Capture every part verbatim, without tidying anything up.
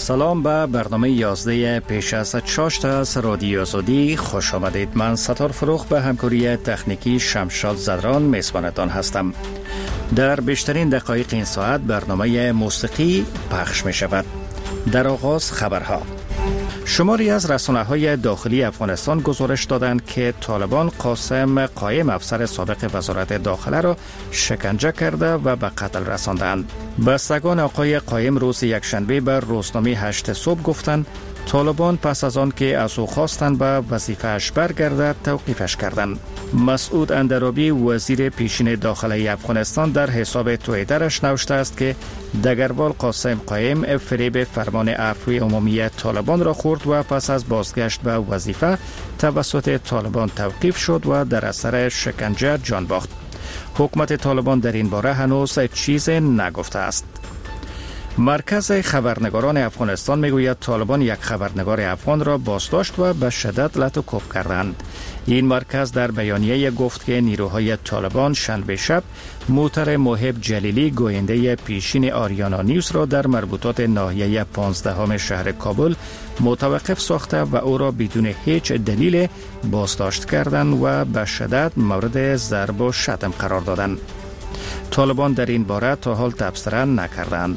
سلام به برنامه یازده پیش از چاشت از رادیو آزادی خوش آمدید. من ستار فروخ به همکاری تکنیکی شمشاد زدران میزبانتان هستم. در بیشترین دقایق این ساعت برنامه موسیقی پخش می شود. در آغاز خبرها. شماری از رسانه‌های داخلی افغانستان گزارش دادند که طالبان قاسم قایم افسر سابق وزارت داخله را شکنجه کرده و به قتل رساندند. بستگان آقای قایم روز یکشنبه بر روزنامه هشت صبح گفتند طالبان پس از آن که از او خواستند به وظیفه‌اش برگردد توقیفش کردند. مسعود اندرابی وزیر پیشین داخلی افغانستان در حساب توییترش نوشته است که دگروال قاسم قایم فریب فرمان عفوی عمومی طالبان را خورد و پس از بازگشت به وظیفه توسط طالبان توقیف شد و در اثر شکنجه جان باخت. حکومت طالبان در این باره هنوز چیز نگفته است. مرکز خبرنگاران افغانستان میگوید طالبان یک خبرنگار افغان را بازداشت و به شدت لط و کوب کردند. این مرکز در بیانیه گفت که نیروهای طالبان شنبه شب موتر محب جلیلی گوینده پیشین آریانا نیوز را در مربوطات ناحیه پانزدهم شهر کابل متوقف ساخته و او را بدون هیچ دلیل بازداشت کردند و به شدت مورد ضرب و شتم قرار دادند. طالبان در این باره تا حال تبصره نکردند.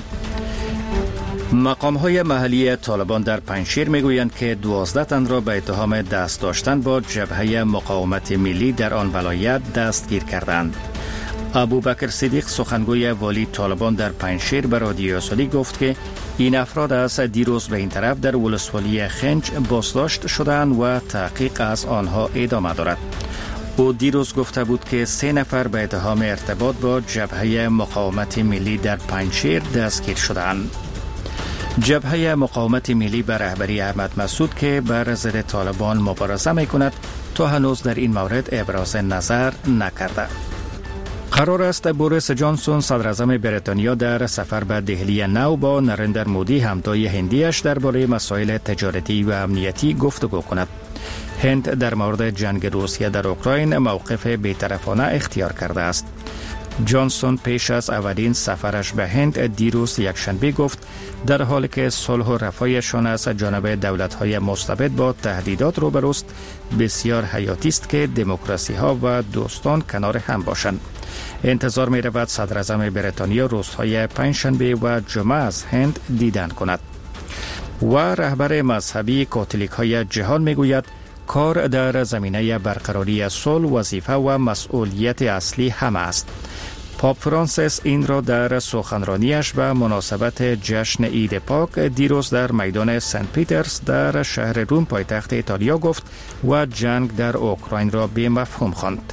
مقام‌های محلی طالبان در پنجشیر میگویند که دوازده تن را به اتهام دست داشتن با جبهه مقاومت ملی در آن ولایت دستگیر کردند. ابوبکر صدیق سخنگوی والی طالبان در پنجشیر به رادیو آزادی گفت که این افراد از دیروز به این طرف در ولسوالی خنج بازداشت شدند و تحقیق از آنها ادامه دارد. او دیروز گفته بود که سه نفر به اتهام ارتباط با جبهه مقاومت ملی در پنجشیر دستگیر شدند. جبهه مقاومت ملی به رهبری احمد مسعود که بر ضد طالبان مبارزه می‌کند تا هنوز در این مورد ابراز نظر نکرده. قرار است بوریس جانسون صدر اعظم بریتانیا در سفر به دهلی نو با نریندر مودی همتای هندیش درباره مسائل تجارتی و امنیتی گفتگو کند. هند در مورد جنگ روسیه در اوکراین موقف بی‌طرفانه اختیار کرده است. جانسون پیش از اولین سفرش به هند دیروز یکشنبه گفت در حالی که صلح و رفاهشان از جانب دولت‌های مستبد با تهدیدات روبروست، بسیار حیاتی است که دموکراسی ها و دوستان کنار هم باشند. انتظار می رود صدر اعظم بریتانیا روزهای پنجشنبه و جمعه از هند دیدن کند. و رهبر مذهبی کاتولیک های جهان می گوید کار در زمینه برقراری صلح وظیفه و مسئولیت اصلی همه است. پاپ فرانسیس این را در سخنرانیش به مناسبت جشن عید پاک دیروز در میدان سنت پیترز در شهر روم پایتخت ایتالیا گفت و جنگ در اوکراین را به مفهوم خواند.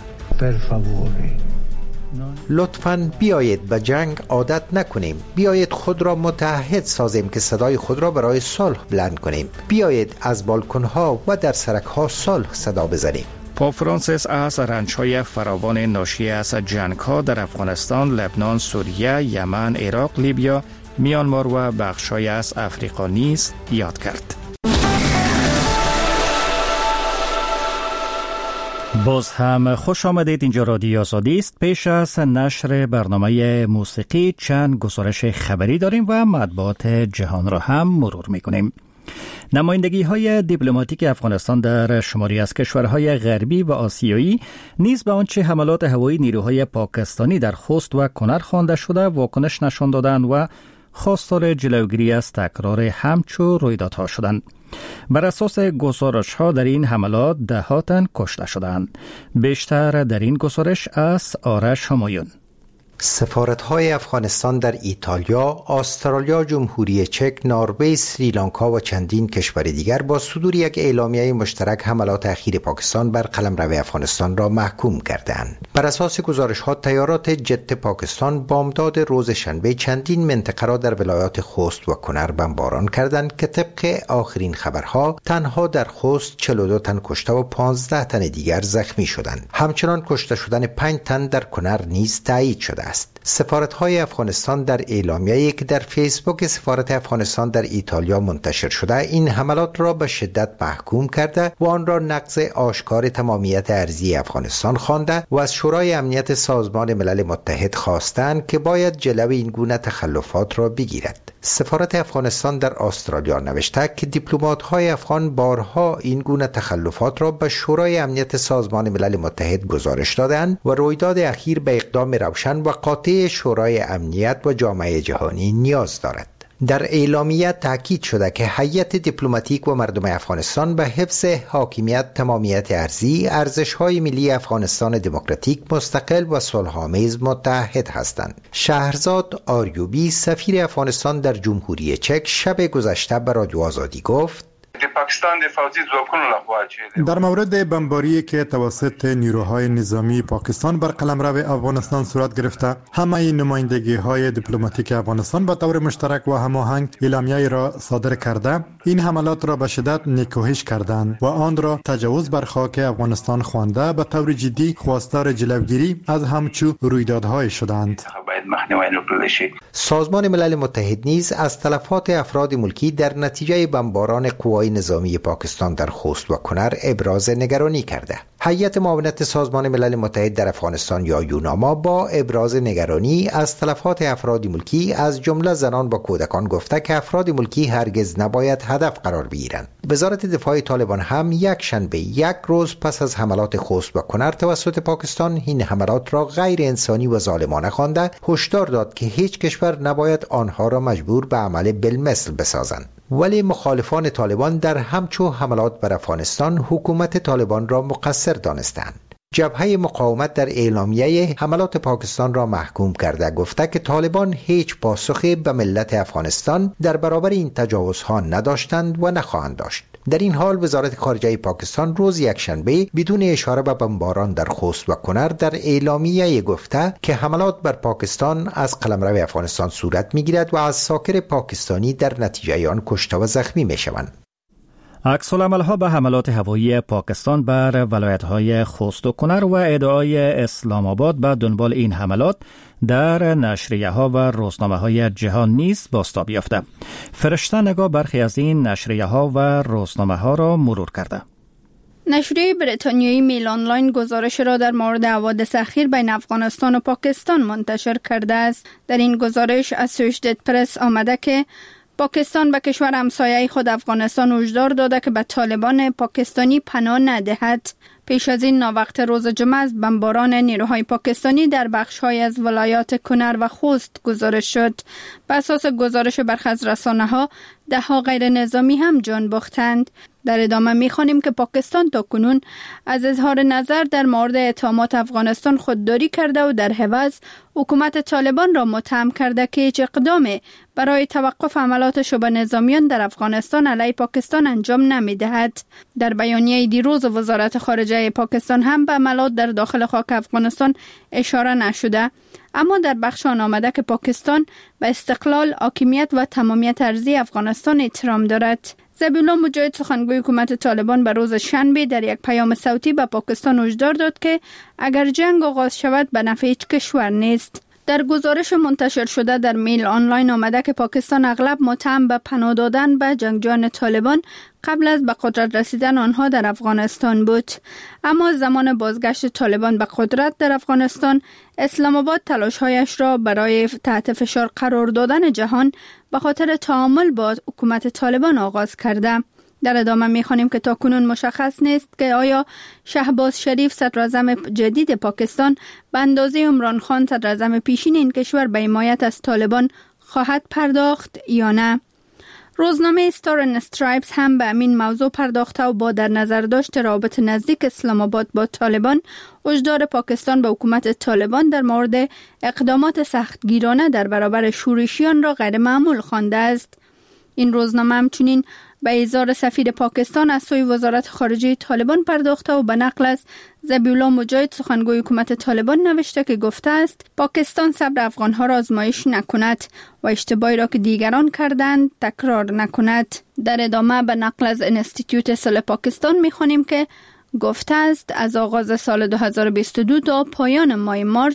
لطفاً بیایید به جنگ عادت نکنیم. بیایید خود را متحد سازیم که صدای خود را برای صلح بلند کنیم. بیایید از بالکن‌ها و در سرک‌ها صلح صدا بزنیم. پاپ فرانسیس از رنج‌های فراوان ناشی از جنگ‌ها در افغانستان، لبنان، سوریه، یمن، عراق، لیبیا، میانمار و بخش‌های از افریقا نیز یاد کرد. باز هم خوش آمدید. اینجا رادیو آزادی است. پیش از نشر برنامه موسیقی چند گزارش خبری داریم و مطبوعات جهان را هم مرور می‌کنیم. نمایندگی های دیپلماتیک افغانستان در شماری از کشورهای غربی و آسیایی نیز به آنچه حملات هوایی نیروهای پاکستانی در خوست و کنر خوانده شده واکنش نشان دادند و خواستار جلوگیری از تکرار همچو رویدادها شدند. بر اساس گزارش ها در این حملات ده تن کشته شدند. بیشتر در این گزارش از آرش همایون. سفارت‌های افغانستان در ایتالیا، استرالیا، جمهوری چک، نروژ، سریلانکا و چندین کشور دیگر با صدور یک اعلامیه مشترک حملات اخیر پاکستان بر قلمرو افغانستان را محکوم کردند. بر اساس گزارش‌ها تیارات جت پاکستان بامداد روز شنبه چندین منطقه را در ولایات خوست و کنر بمباران کردند که طبق آخرین خبرها تنها در خوست چهل و دو تن کشته و پانزده تن دیگر زخمی شدند. همچنان کشته شدن پنج تن در کنر نیز تایید شده است. سفارت‌های افغانستان در اعلامیه‌ای که در فیسبوک سفارت افغانستان در ایتالیا منتشر شده این حملات را به شدت محکوم کرده و آن را نقض آشکار تمامیت ارضی افغانستان خوانده و از شورای امنیت سازمان ملل متحد خواستند که باید جلوی این گونه تخلفات را بگیرد. سفارت افغانستان در استرالیا نوشته که دیپلمات‌های افغان بارها این گونه تخلفات را به شورای امنیت سازمان ملل متحد گزارش دادند و رویداد اخیر به اقدام روشن و قاطع شورای امنیت و جامعه جهانی نیاز دارد. در اعلامیه تاکید شده که هیئت دیپلماتیک و مردم افغانستان به حفظ حاکمیت تمامیت ارضی، ارزش‌های ملی افغانستان دموکراتیک مستقل و صلح‌آمیز متحد هستند. شهرزاد آریوبی سفیر افغانستان در جمهوری چک شب گذشته به رادیو آزادی گفت: در مورد بمباری که توسط نیروهای نظامی پاکستان بر قلمرو افغانستان صورت گرفته، همه نمایندگی های دیپلماتیک افغانستان به طور مشترک و هماهنگ اعلامیه را صادر کرده این حملات را به شدت نکوهش کردند و آن را تجاوز بر خاک افغانستان خوانده به طور جدی خواستار جلوگیری از همچو رویدادهای شدند. سازمان ملل متحد نیز از تلفات افراد ملکی در نتیجه بمباران قوای نظامی پاکستان در خوست و کنر ابراز نگرانی کرده. هیئت معاونت سازمان ملل متحد در افغانستان یا یوناما با ابراز نگرانی از تلفات افراد ملکی از جمله زنان و کودکان گفته که افراد ملکی هرگز نباید هدف قرار بگیرند. وزارت دفاع طالبان هم یک شنبه یک روز پس از حملات خوست و کنر توسط پاکستان این حملات را غیر انسانی و ظالمانه خوانده هشدار داد که هیچ کشور نباید آنها را مجبور به عمل بالمثل بسازند. ولی مخالفان طالبان در همچو حملات بر افغانستان حکومت طالبان را مقصر دانستند. جبهه مقاومت در اعلامیه حملات پاکستان را محکوم کرده گفته که طالبان هیچ پاسخی به ملت افغانستان در برابر این تجاوزها نداشتند و نخواهند داشت. در این حال وزارت خارجه پاکستان روز یکشنبه بدون اشاره به بمباران در خوست و کنر در اعلامیه گفته که حملات بر پاکستان از قلمرو افغانستان صورت می‌گیرد و از ساکن پاکستانی در نتیجه آن کشته و زخمی می‌شوند. عکس‌العمل‌ها به حملات هوایی پاکستان بر ولایت‌های خوست و کنر و ادعای اسلام آباد به دنبال این حملات در نشریه‌ها و روزنامه‌های جهان نیز بازتاب یافته. فرشته نگاه برخی از این نشریه‌ها و روزنامه‌ها را مرور کرده. نشریه بریتانیایی میل آنلاین گزارش را در مورد حوادث اخیر بین افغانستان و پاکستان منتشر کرده است. در این گزارش اسوشییتد پرس آمده که پاکستان به کشور همسایه خود افغانستان هشدار داده که به طالبان پاکستانی پناه ندهد. پیش از این ناوقت روز جمعه از بمباران نیروهای پاکستانی در بخش‌های از ولایات کنر و خوست گزارش شد. بر اساس گزارش برخی از رسانه‌ها ده‌ها غیر نظامی هم جان باختند. در ادامه می‌خوانیم که پاکستان تاکنون از اظهار نظر در مورد اتهامات افغانستان خودداری کرده و در عوض حکومت طالبان را متهم کرده که هیچ اقدامی برای توقف حملات شبه نظامیان در افغانستان علیه پاکستان انجام نمی‌دهد. در بیانیه دیروز وزارت خارجه پاکستان هم به حملات در داخل خاک افغانستان اشاره نشده، اما در بخش آن آمده که پاکستان به استقلال، حاکمیت و تمامیت ارضی افغانستان احترام دارد. ذبیحالله مجاهد سخنگوی حکومت طالبان به روز شنبه در یک پیام صوتی به پاکستان هشدار داد که اگر جنگ آغاز شود به نفع هیچ کشور نیست. در گزارش منتشر شده در میل آنلاین آمده که پاکستان اغلب متهم به پناه دادن به جنگجویان طالبان قبل از به قدرت رسیدن آنها در افغانستان بود. اما زمان بازگشت طالبان به قدرت در افغانستان، اسلام آباد تلاش‌هایش را برای تحت فشار قرار دادن جهان به خاطر تعامل با حکومت طالبان آغاز کرده. در ادامه می‌خوانیم که تاکنون مشخص نیست که آیا شهباز شریف صدراعظم جدید پاکستان به اندازه عمران خان صدراعظم پیشین این کشور به حمایت از طالبان خواهد پرداخت یا نه. روزنامه استار اند استرایپس هم به همین موضوع پرداخته و با در نظر داشت رابط نزدیک اسلام آباد با طالبان، هشدار پاکستان به حکومت طالبان در مورد اقدامات سختگیرانه در برابر شورشیان را غیر معمول خوانده است. این روزنامه همچنین به اظهار سفیر پاکستان از سوی وزارت خارجه طالبان پرداخته و به نقل از ذبیحالله مجاهد سخنگوی حکومت طالبان نوشته که گفته است پاکستان صبر افغانها را آزمایش نکند و اشتباهی را که دیگران کردند تکرار نکند. در ادامه به نقل از انستیتیوت صلح پاکستان می‌خوانیم که گفته است از آغاز سال دو هزار و بیست و دو تا پایان ماه مارچ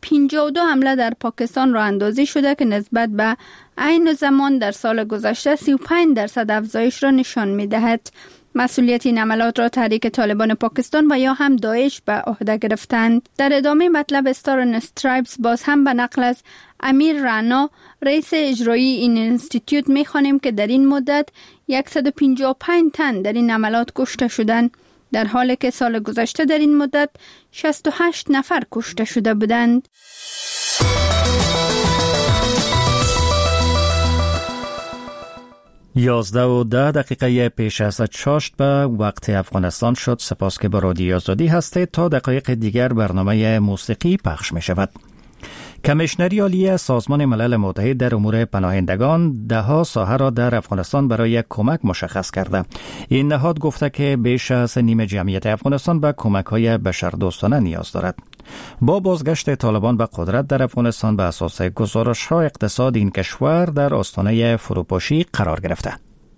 پنجاه و دو حمله در پاکستان راه اندازی شده که نسبت به عین زمان در سال گذشته سی و پنج درصد افزایش را نشان می دهد. مسئولیت این عملات را تحریک طالبان پاکستان و یا هم داعش به عهده گرفتند. در ادامه مطلب استار استرایپس باز هم به نقل از امیر رانا رئیس اجرایی این انستیتیوت می خوانیم که در این مدت صد و پنجاه و پنج تن در این عملات کشته شدند، در حالی که سال گذشته در این مدت شصت و هشت نفر کشته شده بودند. یازده و ده دقیقه پیش از چاشت به وقت افغانستان شد. سپاس که با رادیو آزادی هستید. تا دقایق دیگر برنامه موسیقی پخش می شود. کمیشنری عالی سازمان ملل متحد در امور پناهندگان دهها ساحه را در افغانستان برای کمک مشخص کرده. این نهاد گفته که بیش از نیم جمعیت افغانستان به کمک‌های بشردوستانه نیاز دارد. با بازگشت طالبان به قدرت در افغانستان به اساس گزارش‌ها اقتصاد این کشور در آستانه فروپاشی قرار گرفته.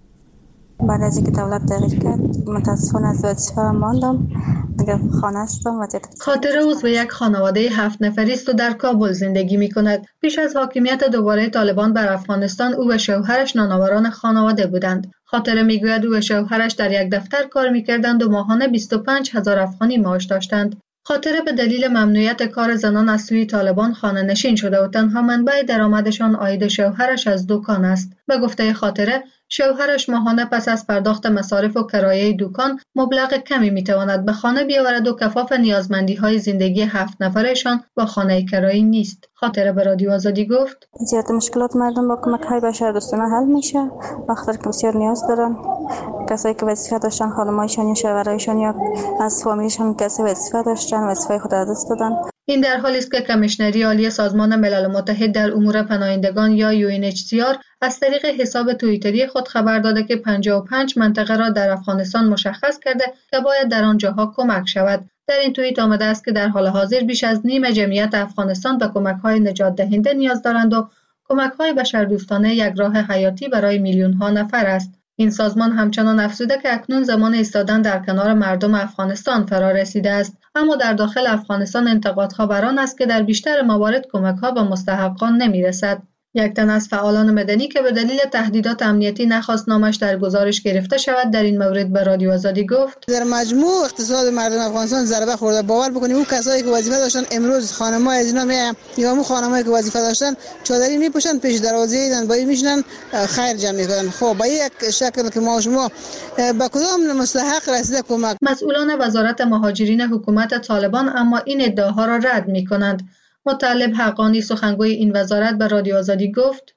بعد از اینکه دولت تغییر کرد متاسفانه از وظیفه ماندم، دیگه خانه هستم. خاطره عضو یک خانواده هفت نفری است و در کابل زندگی می کند. پیش از حاکمیت دوباره طالبان بر افغانستان او و شوهرش نانآوران خانواده بودند. خاطره میگوید او و شوهرش در یک دفتر کار میکردند و ماهانه بیست و پنج هزار افغانی معاش داشتند. خاطره به دلیل ممنوعیت کار زنان از سوی طالبان خانه نشین شده و تنها منبع درآمدشان عاید شوهرش از دکان است. به گفته خاطره، شوهرش ماهانه پس از پرداخت مصارف و کرایه دکان مبلغ کمی میتواند به خانه بیاورد و کفاف نیازمندی‌های زندگی هفت نفرشان با خانه کرایی نیست. خاطره به رادیو آزادی گفت: زیاد مشکلات مردم با کمک‌های بشردوستانه حل میشه وقتی که بسیار نیاز دارن. کسایی که وظیفه داشتن، خانمایشان یا شوهرایشان یا از فامیلشان کسی وظیفه داشتن، وظیفه خود از دست دادن. این در حالی است که کمیشنری عالی سازمان ملل متحد در امور پناهندگان یا یو ان اچ سی آر از طریق حساب توییتری خود خبر داده که پنجاه و پنج منطقه را در افغانستان مشخص کرده که باید در آنجاها کمک شود. در این توییت آمده است که در حال حاضر بیش از نیم جمعیت افغانستان به کمک‌های نجات دهنده نیاز دارند و کمک‌های بشردوستانه یک راه حیاتی برای میلیون‌ها نفر است. این سازمان همچنان افزوده که اکنون زمان ایستادن در کنار مردم افغانستان فرا رسیده است، اما در داخل افغانستان انتقادها بر آن است که در بیشتر موارد کمک‌ها به مستحقان نمی‌رسد. یک تن از فعالان مدنی که به دلیل تهدیدات امنیتی نخواست نامش در گزارش گرفته شود در این مورد به رادیو آزادی گفت: در مجموع اقتصاد مردم افغانستان ضربه خورده. باور بکنید اون کسایی که وظیفه داشتن امروز خانم‌های از اینا میایم یا اون خانم‌هایی که وظیفه داشتن چادری میپوشن پیش دروازه ایدن با این میشنن خیر جمع میکنن. خب با یک شکل که ما شما به کدام مستحق رسیده کمک؟ مسئولان وزارت مهاجرین حکومت طالبان اما این ادعاها را رد میکنند. مطلب حقانی سخنگوی این وزارت به رادیو آزادی گفت: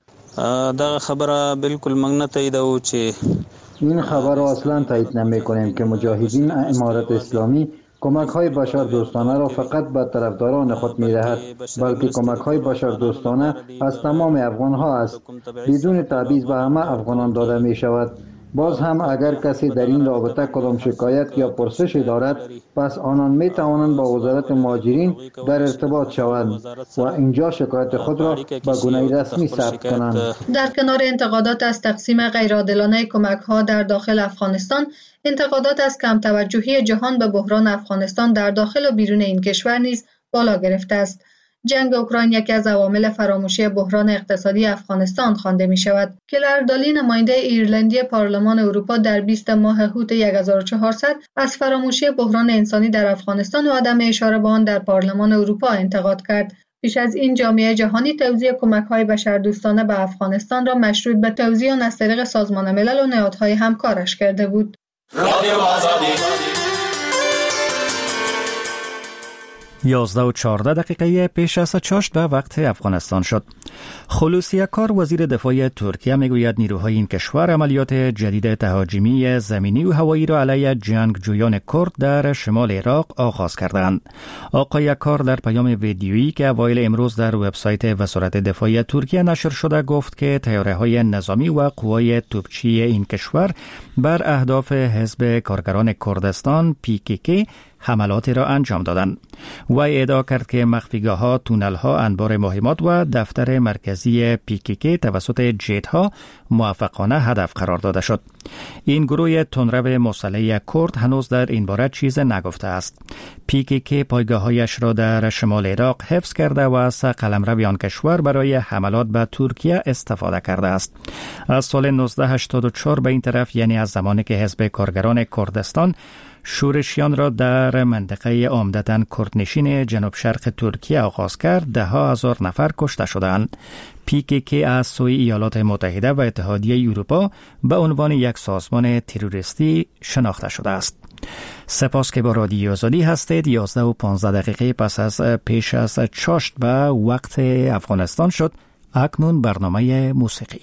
دا خبره بالکل موږ نه تاییدوو چې این خبر را اصلا تایید نمی‌کنیم که مجاهدین امارت اسلامی کمک‌های بشردوستانه را فقط به طرفداران خود می‌دهد، بلکه کمک‌های بشردوستانه از تمام افغان‌ها است، بدون تبعیض به همه افغانان داده می‌شود. باز هم اگر کسی در این رابطه کدام شکایت یا پرسشی دارد، پس آنان می توانند با وزارت مهاجرین در ارتباط شوند و اینجا شکایت خود را به گونه رسمی ثبت کنند. در کنار انتقادات از تقسیم غیرعادلانه کمک‌ها در داخل افغانستان، انتقادات از کم توجهی جهان به بحران افغانستان در داخل و بیرون این کشور نیز بالا گرفته است. جنگ اوکراین یکی از عوامل فراموشی بحران اقتصادی افغانستان خوانده می شود. کلر دالی نماینده ایرلندی پارلمان اروپا در بیست ماه هوت هزار و چهارصد از فراموشی بحران انسانی در افغانستان و عدم اشاره به آن در پارلمان اروپا انتقاد کرد. پیش از این جامعه جهانی توزیع کمک‌های بشردوستانه به افغانستان را مشروط به توزیع آن از طریق سازمان ملل و نهادهای همکارش کرده بود. یازده و چهارده دقیقه پیش از چاشت به وقت افغانستان شد. خلوصی کار وزیر دفاع ترکیه میگوید نیروهای این کشور عملیات جدید تهاجمی زمینی و هوایی را علیه جنگجویان کرد در شمال عراق آغاز کردند. آقای کار در پیام ویدیویی که اوایل امروز در وبسایت وزارت دفاع ترکیه نشر شده گفت که تیاره‌های نظامی و قوای توپچی این کشور بر اهداف حزب کارگران کردستان پی کی کی حملاتی را انجام دادند. و ادعا کرد که مخفیگاه‌ها، تونل‌ها، انبار مهمات و دفتر شهر مرکزی پیکیکی توسط جیت‌ها موفقانه هدف قرار داده شد. این گروه تندرو مسلح کرد هنوز در این باره چیز نگفته است. پیکیکی پایگاه‌هایش را در شمال عراق حفظ کرده و از قلمرو آن کشور برای حملات به ترکیه استفاده کرده است. از سال نوزده هشتاد و چهار به این طرف، یعنی از زمانی که حزب کارگران کردستان شورشیان را در منطقه عمدتاً کردنشین جنوب شرق ترکیه آغاز کرد، ده ها هزار نفر کشته شدند. پیکیکی از سوی ایالات متحده و اتحادیه اروپا به عنوان یک سازمان تروریستی شناخته شده است. سپاس که با رادیو آزادی هستید. یازده و پانزده دقیقه پس از پیش از چاشت به وقت افغانستان شد. اکنون برنامه موسیقی.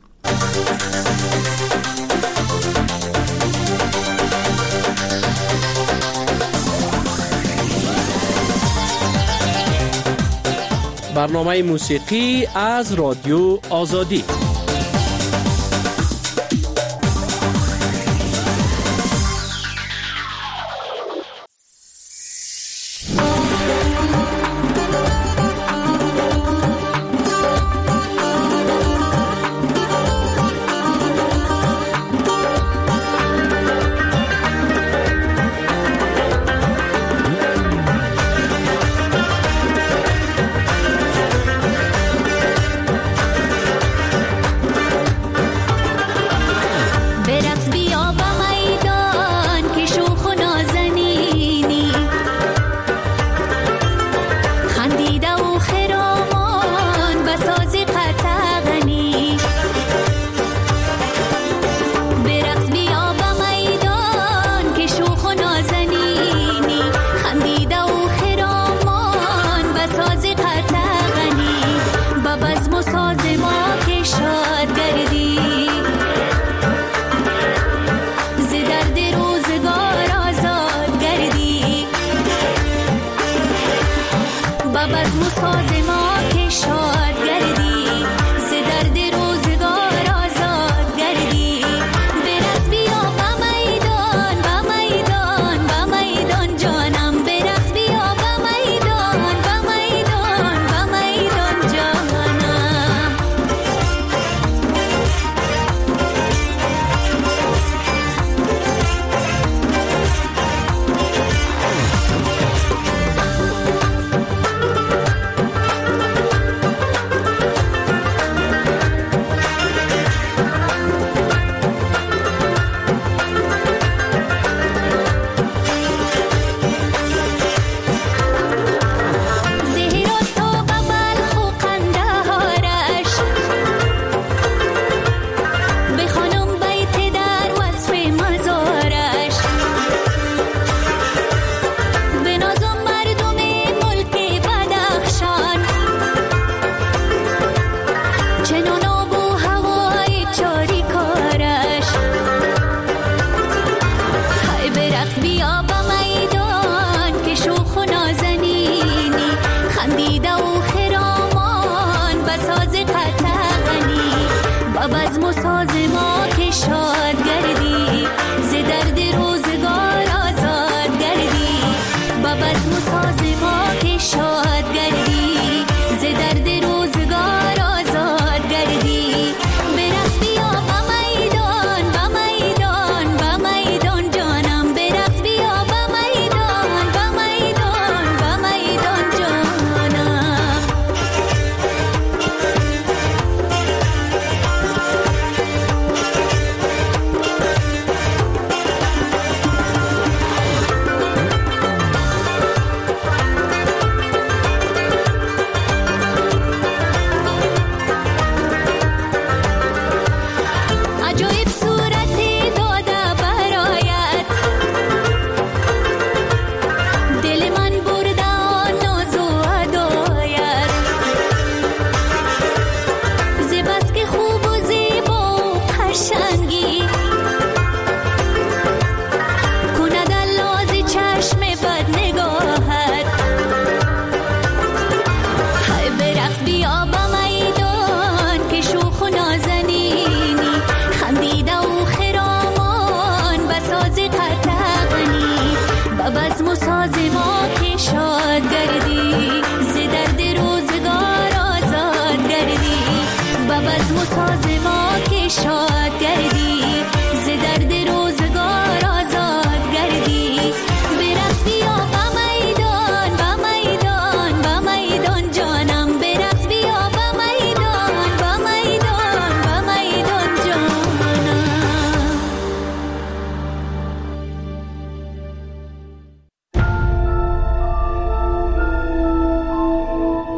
برنامه موسیقی از رادیو آزادی.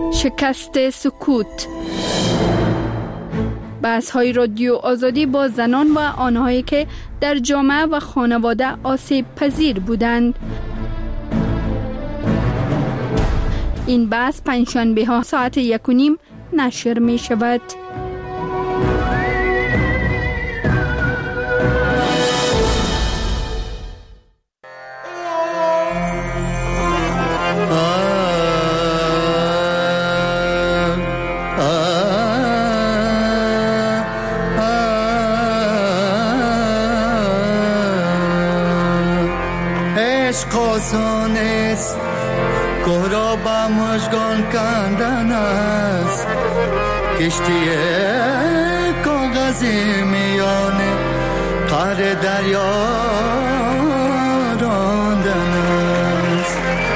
شکست سکوت. بحث های رادیو آزادی با زنان و آنهایی که در جامعه و خانواده آسیب پذیر بودند. این بحث پنجشنبه ها ساعت یک و نیم نشر می شود. آسان است گهرا با مژگان کندن است کشتی کاغذی میان قعر دریا راندن است.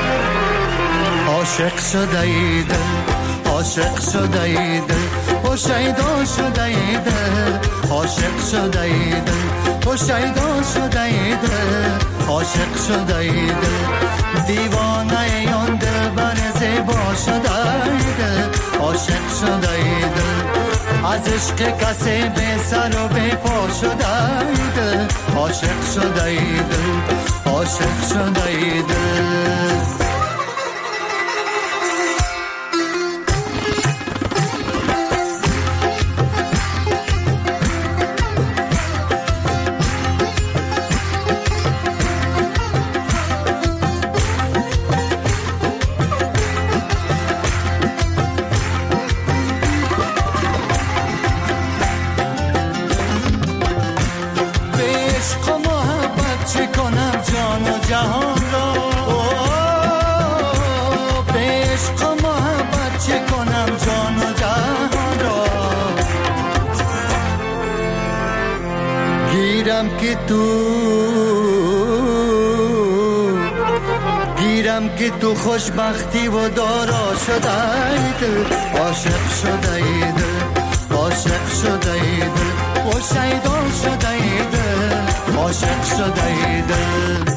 عاشق شده ای دل عاشق شده ای دل و شیدا شده ای دل عاشق شده ای دل و شیدا شده ای دل عاشق شده ای دل دیوانه آن دل بر زیبا شده ای دل عاشق شده ای دل از عشق کسی به سر و به پا شده ای دل عاشق شده ای دل عاشق شده ای دل. که تو گیرم که تو خوشبختی و دارا شده ای دل عاشق شده ای دل عاشق شده ای دل و شیدا شده ای دل عاشق شده ای دل.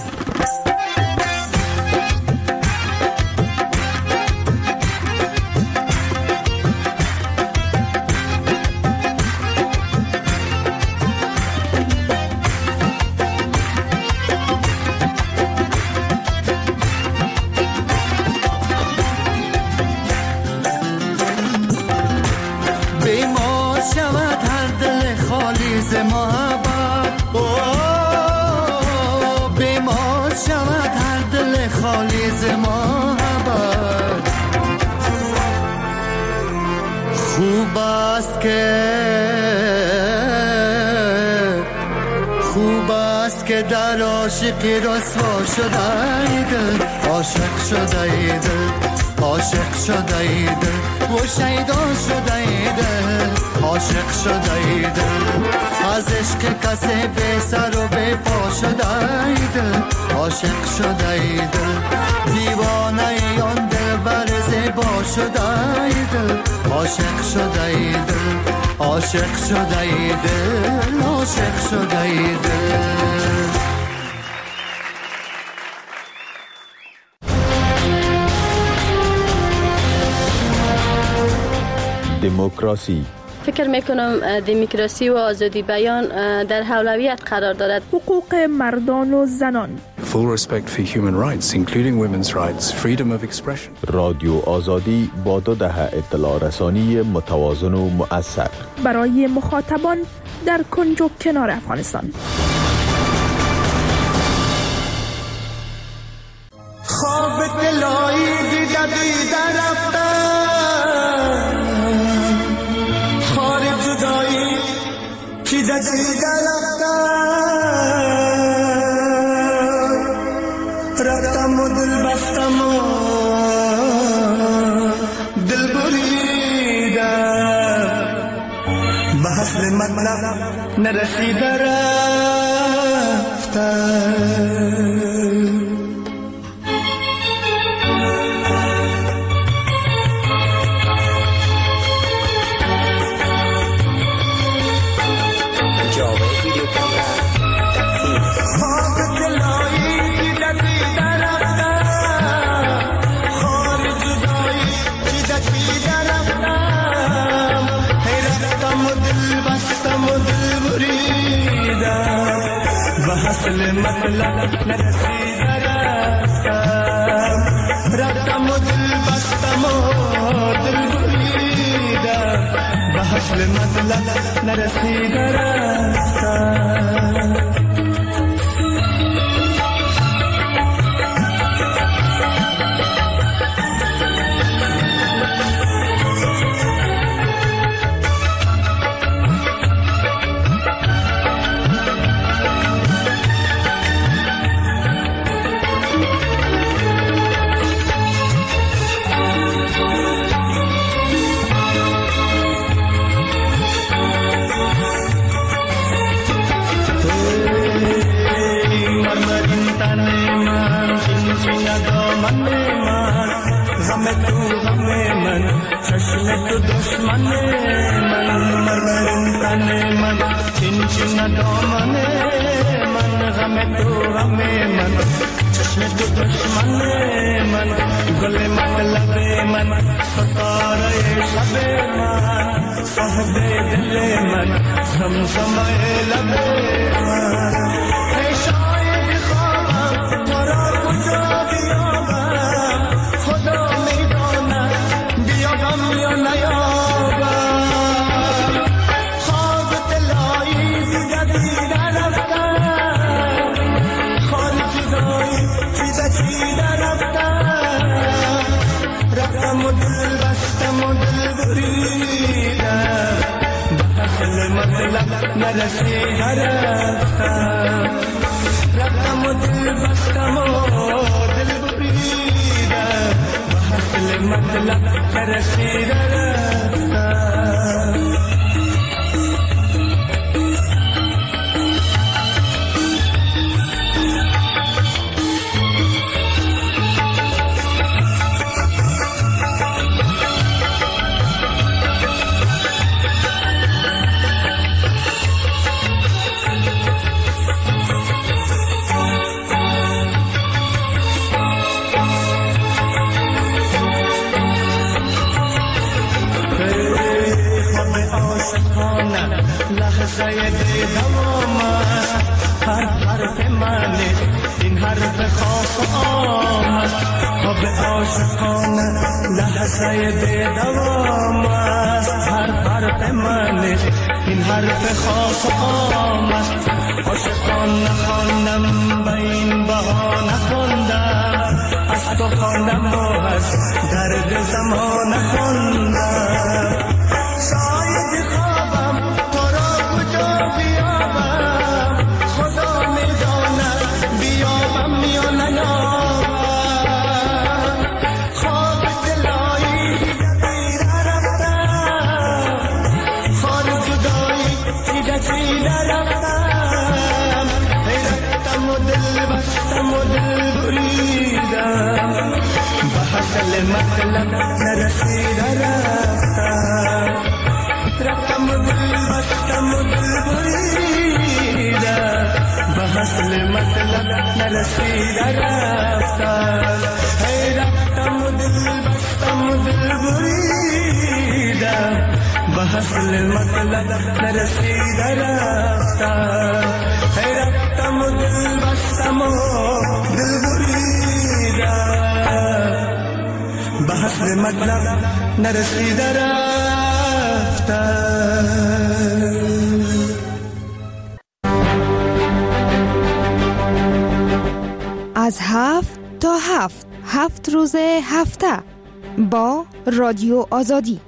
خوب است که خوب است که در عاشقی رسوا شده ای دل عاشق شده ای دل عاشق شده ای دل و شیدا شده ای دل عاشق شده ای دل از عشق کسی به سر و به پا شده ای دل عاشق شده ای دل دیوانه آن دل بر زیبا شده ای دل عاشق شده ای دل عاشق شده ای دل عاشق شده ای دل. دموکراسی. فکر میکنم دموکراسی و آزادی بیان در اولویت قرار دارد. حقوق مردان و زنان. Full respect for human rights, including women's rights, freedom of expression. رادیو آزادی با دو دهه اطلاع رسانی متوازن و مؤثر برای مخاطبان در کنج و کنار افغانستان. خواب دلایی دیده دیده رفتن خار جدایی دیده دیده رفتن رفتم و دل بستم و دل بریدم به حسن مطلب نرسیده رفتم. حاصل مطلب نرسیده رفتم رفتم و دل بستم و دل بریدم به حاصل مطلب نرسیده رفتم چشم تو دشمن من مرمرین تن من چین چین دامن من غم تو غم من چشم تو دشمن من گل مطلب من ستاره شب من صاحب دل من زمزمه لب من ای شاید خوابم تو را کجا بیابم خدا میداند بیابم یا نیابم خواب دلایی دیگه دیده رفتم خال جدایی چیده چیده رفتم رفتم و دل بستم و دل بریدم به اصل مطلب نرسیده رفتم رفتم و دل بستم و دل بریدم به اصل مطلب نرسیده رفتم لحظه دیدم هر حرف من این حرف خاص آمد خواب عاشقانه لحظه دیدم هر حرف من این حرف خاص آمد عاشقانه خواندم به این بهانه خواندم از تو خواندم و از درد زمانه خواندم شاید خوابم تو را کجا بیابم خدا میداند بیابم یا نیابم خواب دلایی دیده رفتم خار جدایی چیده چیده رفتم رفتم و دل بستم و دل بریدم به اصل مطلب نرسیده رفتم رفتم و دل بستم و دل بریدم به اصل مطلب نرسیده رفتم هی رفتم و دل بستم و دل بریدم به اصل مطلب نرسیده رفتم هی رفتم و دل بستم و دل بریدم به اصل مطلب نرسیده رفتم از هفت تا هفت هفت روز هفته با رادیو آزادی.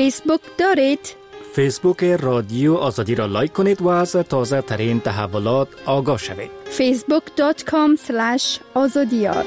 فیسبوک دارید؟ فیسبوک رادیو آزادی را لایک کنید و از تازه ترین تحولات آگاه شوید. فیسبوک دات کام اسلش آزادیار.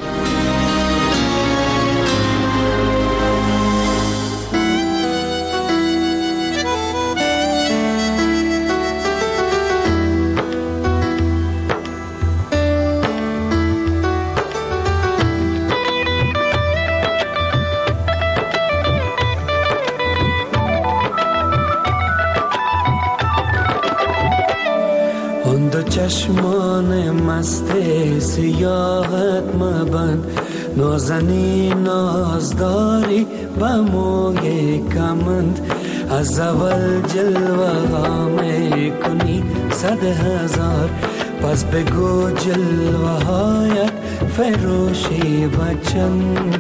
چشمان مست سیاحت مبند، نازنی نازداری با موی کمند، از اول جلوه ها می کنی صد هزار، پس بگو جلوه هایت فروشی بچند.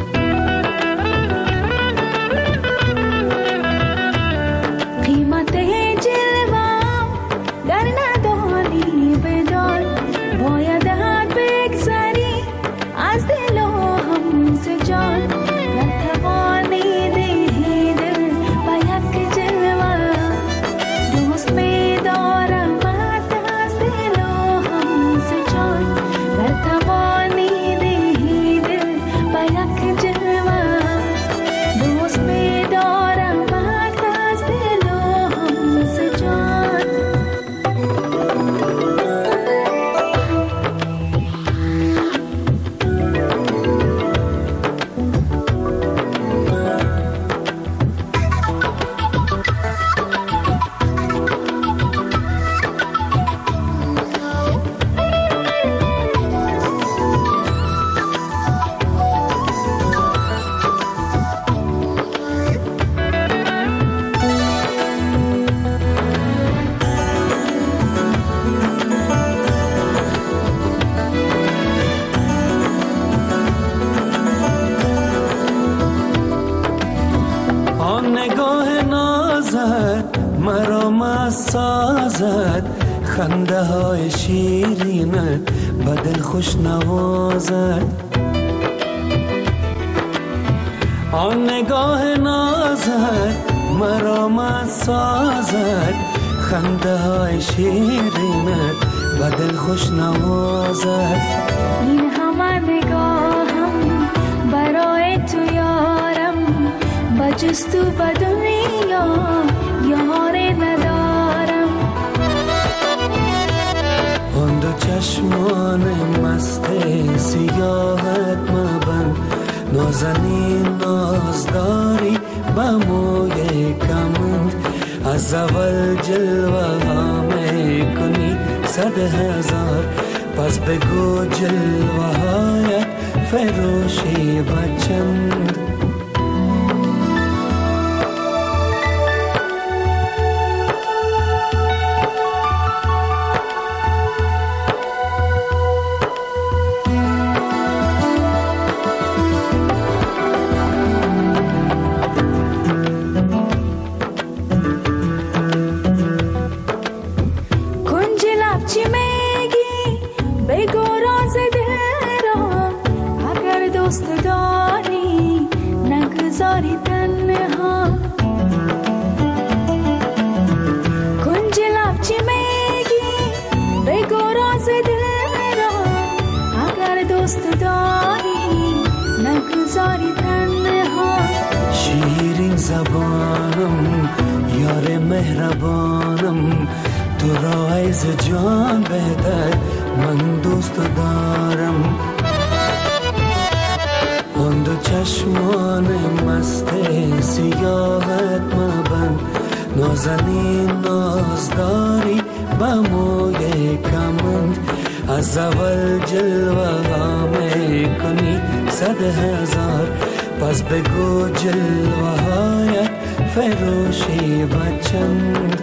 خنده های شیرینه بدل خوش نوازد، آن نگاه نازد مرا مست سازد، خنده های شیرینه بدل خوش نوازد. این همه نگاهم برای تو یارم، بجز تو به دنیا یاری ندارم. آن دو چشمان مست سیاحت مبند، نازنین نازداری با موی کمند، از اول جلوه ها می کنی صد هزار، پس بگو جلوه هایت فروشی بچند. شیرین زبانم یار مهربانم، تو را از جان بهتر من دوست دارم. آن دو چشمان مست سیاحت مبند، نازنین نازداری با موی کمند، از اول جلوه ها می کنی صد هزار، پس بگو جلوه هایت فروشی بچند.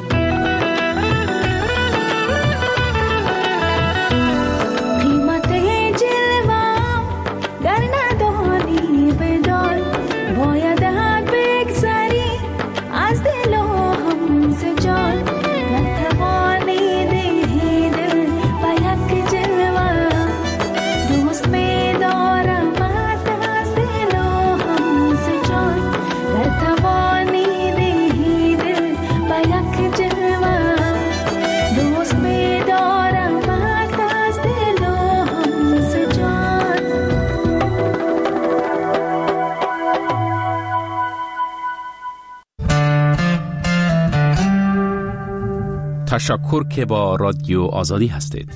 قیمت جلوه در ندانی بدان، باید حد بگذری از دل و همز جان، نتوانی دهی دل با یک جلوه، دوست می دارم از دل و همز جان، نتوانی تشکر که با رادیو آزادی هستید.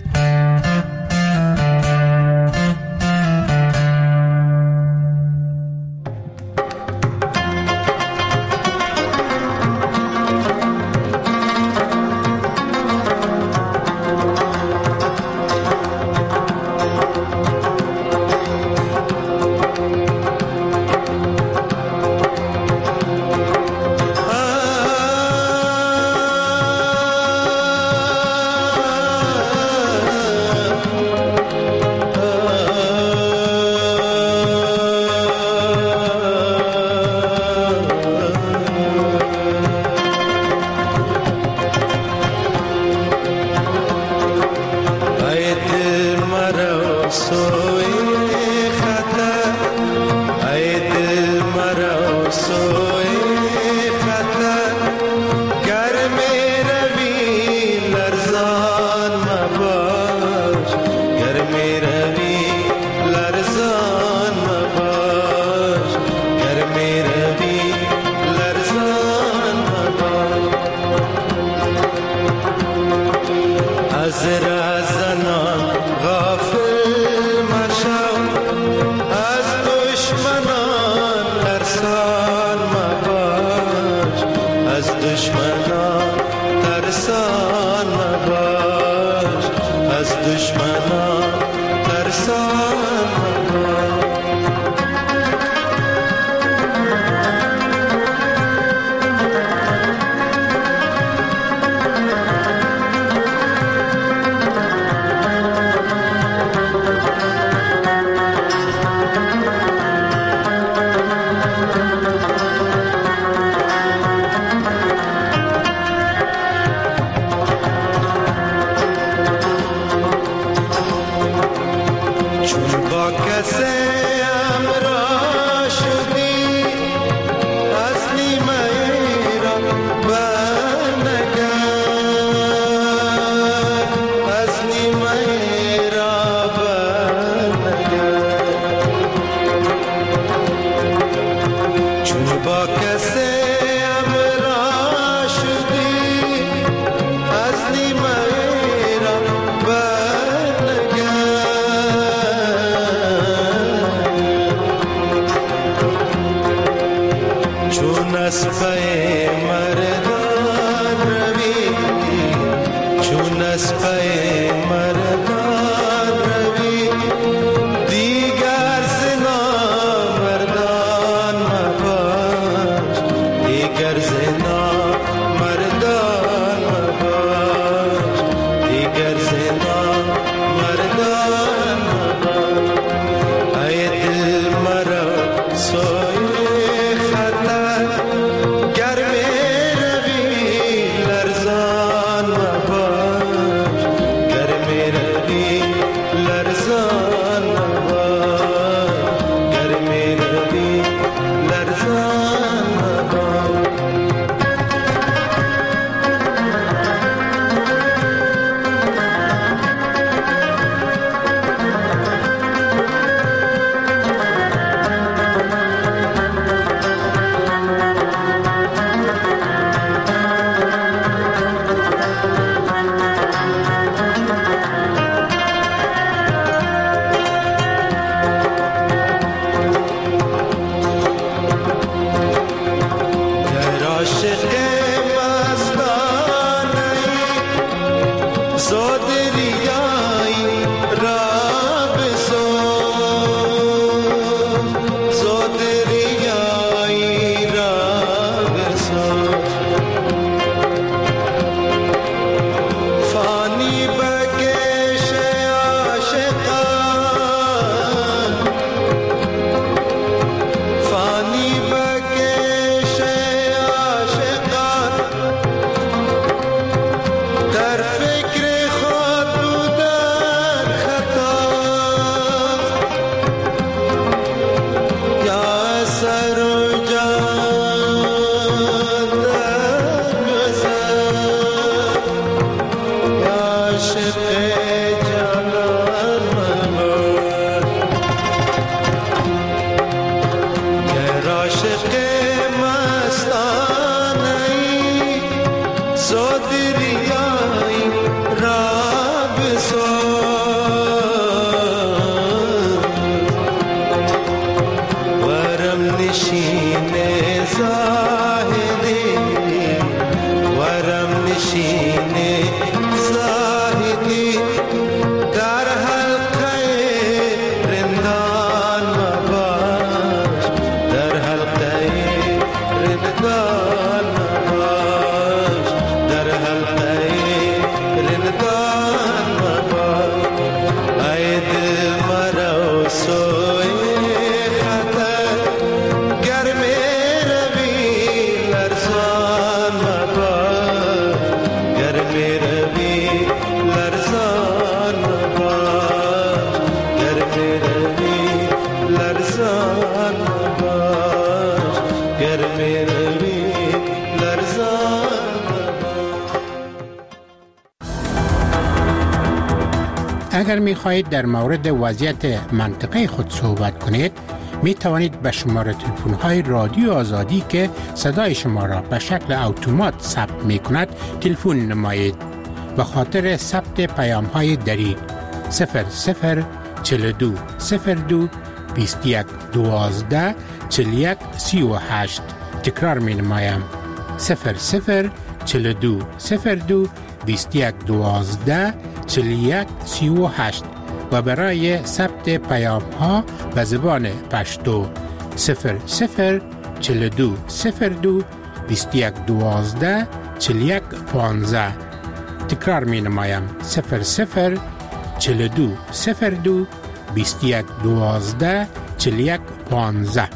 در فکر خود اگر می خواهید در مورد وضعیت منطقه خود صحبت کنید، می توانید به شماره تلفن های رادیو آزادی که صدای شما را به شکل اتومات ثبت می کند تلفن نمایید. به خاطر ثبت پیام های دری صفر صفر چهل و دو صفر دو بیست و یک دوازده چهل و یک سی و هشت. تکرار می نمایم صفر صفر چهل و دو صفر دو بیست و یک دوازده چهل و یک سی و هشت و برای ثبت پیام ها به زبان پشتو صفر صفر چهل و دو صفر دو بیست و یک دوازده چهل و یک پانزده. تکرار می نمایم صفر صفر چهل و دو صفر دو بیست و یک دوازده چهل و یک پانزده.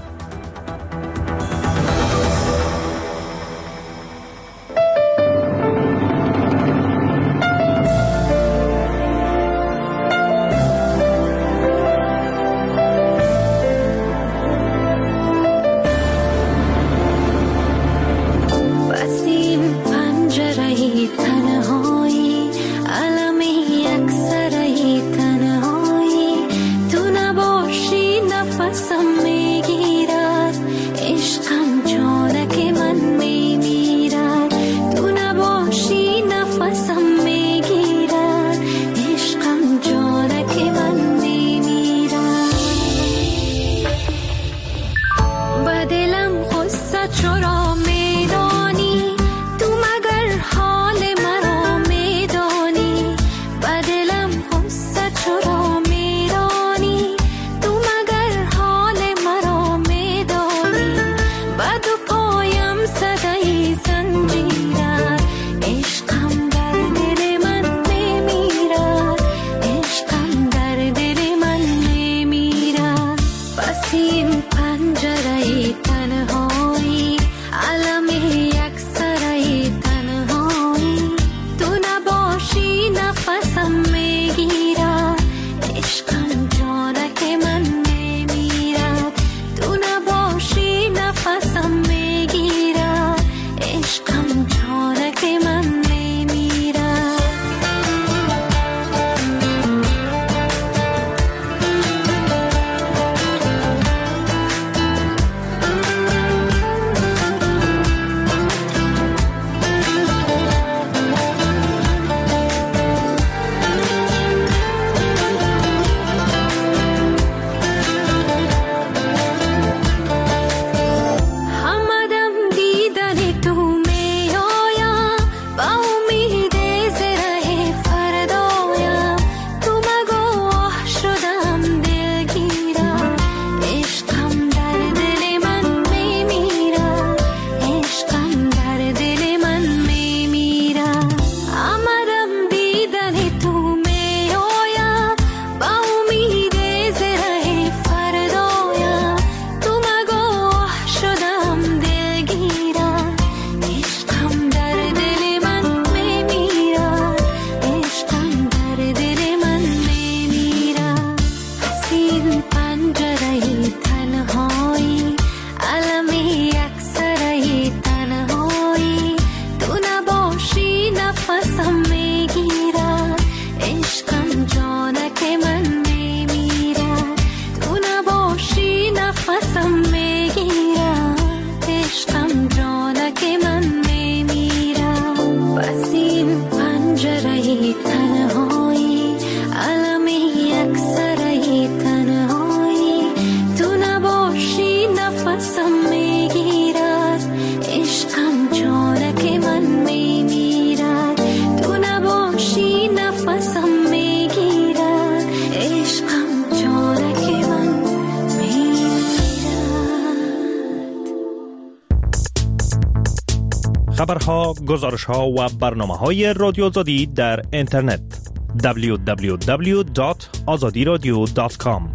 خبرها، گزارش‌ها و برنامه‌های رادیو آزادی در اینترنت دبلیو دبلیو دبلیو دات آزادی رادیو دات کام.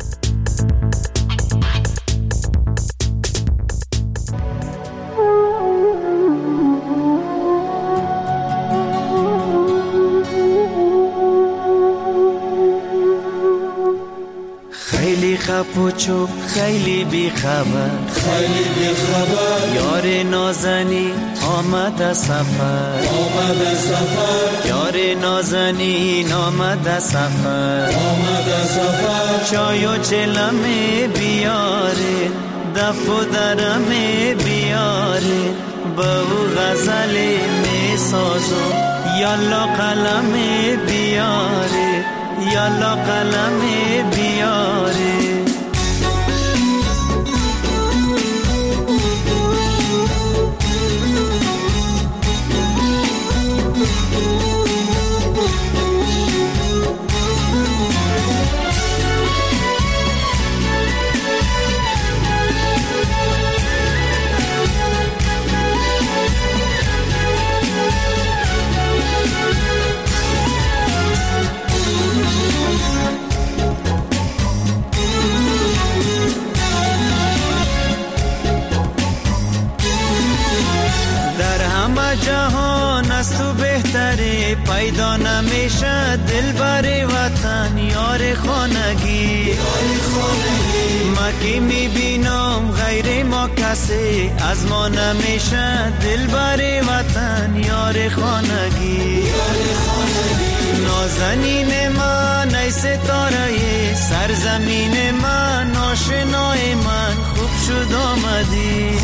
خیلی خپ و چوب خیلی بی خبر، خیلی بی خبر. یار نازنین آمد سفر، آمد سفر. یار نازنین آمد سفر، آمد سفر. چای و چلمه بیاره، دف و درمه بیاره، با او غزل می سازم. یالا قلم بیاره، یالا قلم بیاره. جهان از تو بهتره، پیدا نمیشه دل بر وطن یار خانگی. ما که میبینم غیر ما کسی، از ما نمیشه دل بر وطن یار خانگی. نازنین من ای ستاره سرزمین من، آشنای من خوب شد آمدی.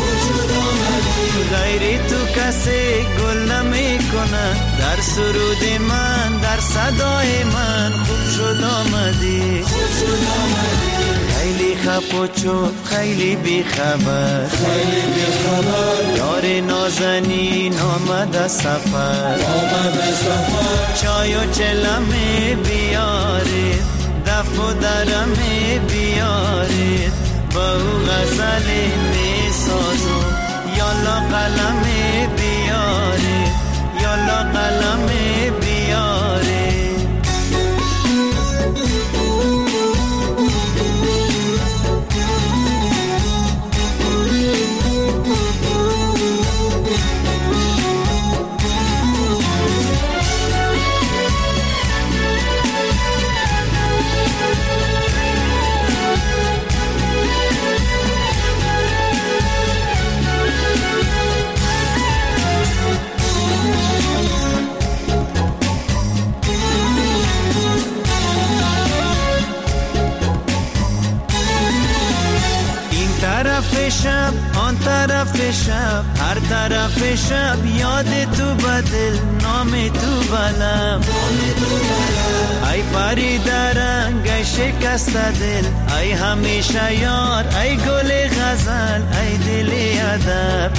غیر تو کسی گل نمی کنه، در سرود من در صدای من خوب شد آمدی. خیلی خپ و چوب خیلی بی خبر، خیلی بی خبر. یار نازنین آمد سفر، آمد سفر. چای و چلمه بیاره، دف و درمه بیاره، با او غزل می سازم. یالا قلم بیاره، یالا قلم بیاره. شب آن طرف شب، هر طرف شب یاد تو بدل، نام تو بلم. ای پری درنگ ای شکست دل، ای همیشه یار ای گل غزل، ای دل ادب.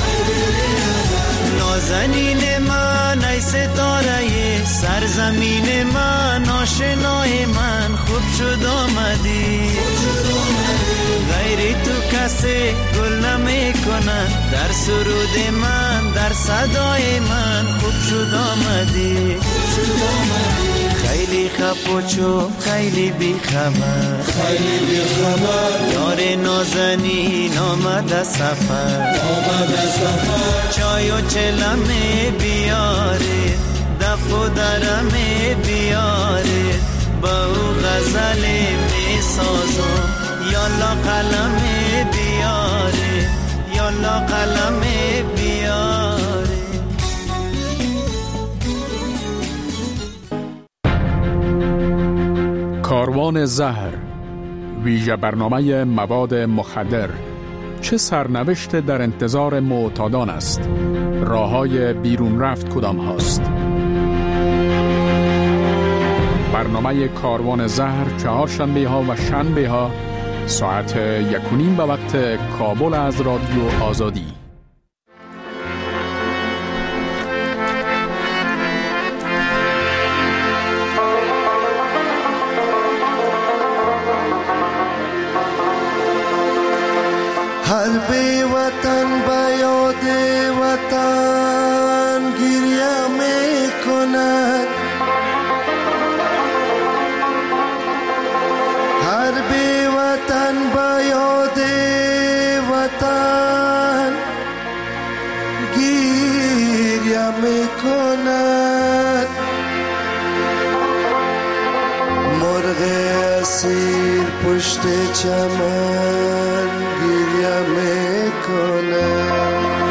نازنین من ای ستاره سرزمین من، آشنای من خوب شد آمدی. غیر تو کسی گل نمی کنن، در سرود من در صدای من خوب شد آمدی. خیلی خپ و چوب خیلی بی خبر، خیلی بی خبر. یار نازنین آمد سفر، آمد سفر. چای و چلمه بیاره، دف و درمه بیاره، با او غزل می سازم. یالا قلم بیاره، یالا قلم بیاره. کاروان زهر، ویژه برنامه مواد مخدر. چه سرنوشت در انتظار معتادان است؟ راههای بیرون رفت کدام هاست؟ برنامه کاروان زهر چهارشنبه ها و شنبه ها ساعت یک و نیم به وقت کابل از رادیو آزادی. هر بی وطن به یاد وطن گریه می کند، هر بی وطن به یاد وطن گریه می کند. مرغ اسیر پشت چمن گریه میکنم.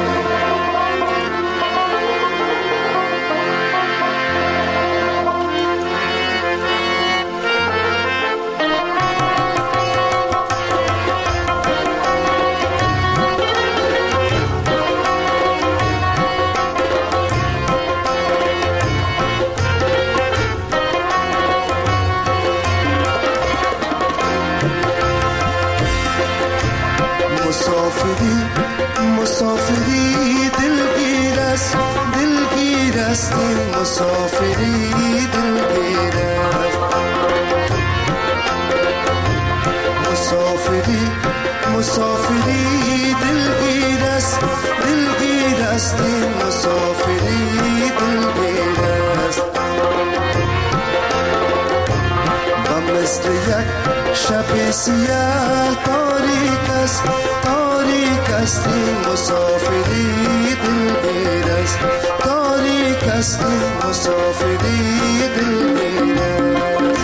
مسافری مسافری دلگیر است، دلگیر است این مسافری دلگیر است. مسافری مسافری دلگیر است، دلگیر است این مسافری دلگیر است. و مثل یک شب سیاه تاریک است، تاریک است این مسافری دلگیر است، تاریک است این مسافری دلگیر است.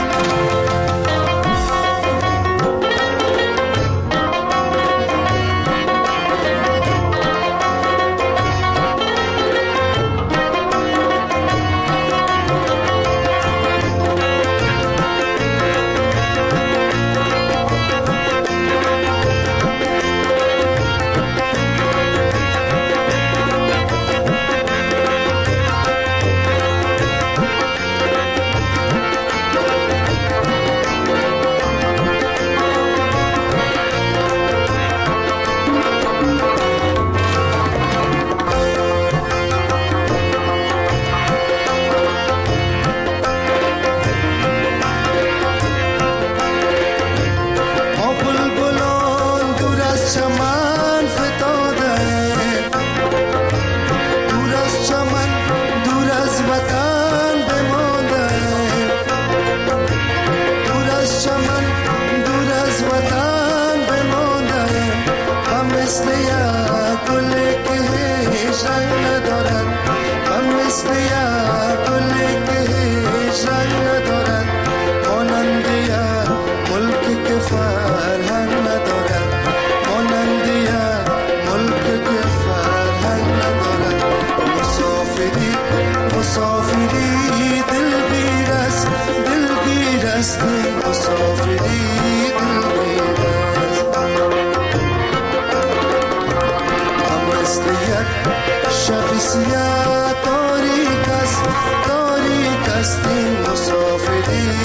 شب سیاه تاریک است، تاریک است این مسافری